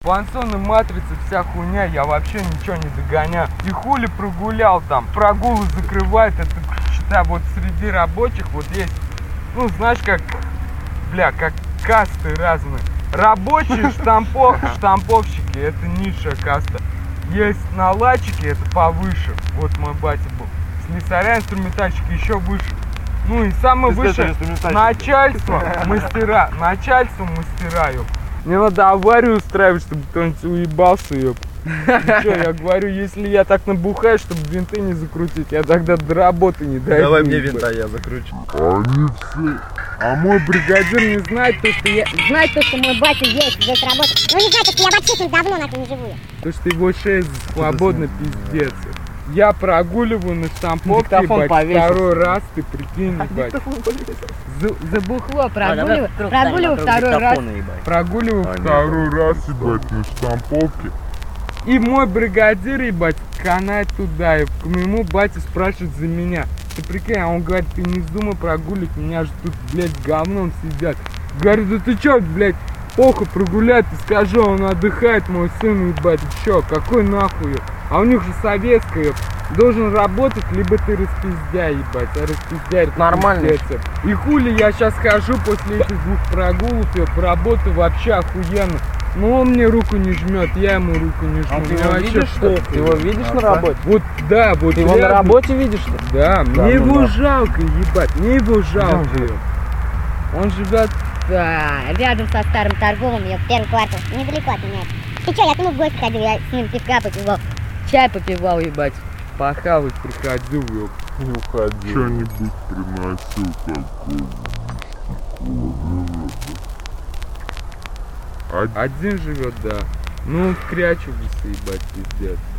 Экспансионная матрица, вся хуйня, я вообще ничего не догоняю. И хули прогулял там, прогулы закрывает, это, считай, вот среди рабочих вот есть, ну, знаешь, как, бля, как касты разные. Рабочие штамповщики, это низшая каста. Есть наладчики, это повыше. Вот мой батя был. Слесаря, инструментальщики еще выше. Ну и самое выше начальство, мастера. Начальство мастера, ёп. Мне надо аварию устраивать, чтобы кто-нибудь уебался, ёп. Что, я говорю, если я так набухаю, чтобы винты не закрутить, я тогда до работы не дойду. Давай мне винта, я закручу. Они все. А мой бригадир не знает то, что я... Знает то, что мой батя есть здесь работает. Но не знает, что я вообще тут давно нахуй не живу. То, что его шея свободно, пиздец. Я прогуливаю на штамповке, ебать, второй раз, ты прикинь, ебать. Забухло, прогуливаю второй раз. Прогуливаю второй раз, ебать, на штамповке. И мой бригадир, ебать, канает туда, и к моему бате спрашивает за меня. Ты прикинь, а он говорит, ты не вздумай прогуливать, меня же тут, блядь, говном сидят. Говорю, да ты чё, блядь, похуй прогулять, ты скажи, он отдыхает, мой сын, ебать, ты чё, какой нахуй, ёп? А у них же советская, ёп. Должен работать, либо ты распиздяй, ебать, а распиздяй нормально. Пиздец. И хули я сейчас хожу после этих двух прогулов, ёп, работаю вообще охуенно. Но он мне руку не жмет, я ему руку не жму. А ты его видишь, что ли? Ты его видишь на работе? Вот, да, вот. Ты его на работе видишь, что ли? Да, мне его жалко, ебать, мне его жалко. Он живет рядом со старым торговым, я в первый квартал, недалеко от меня. Ты чё, я к нему в гости ходил, я с ним пивка попивал, чай попивал, ебать. Похавать приходил, ёп. Не уходи. Что-нибудь приносил такого. Один живет, да. Ну, в Крячевице, ебать, пиздец.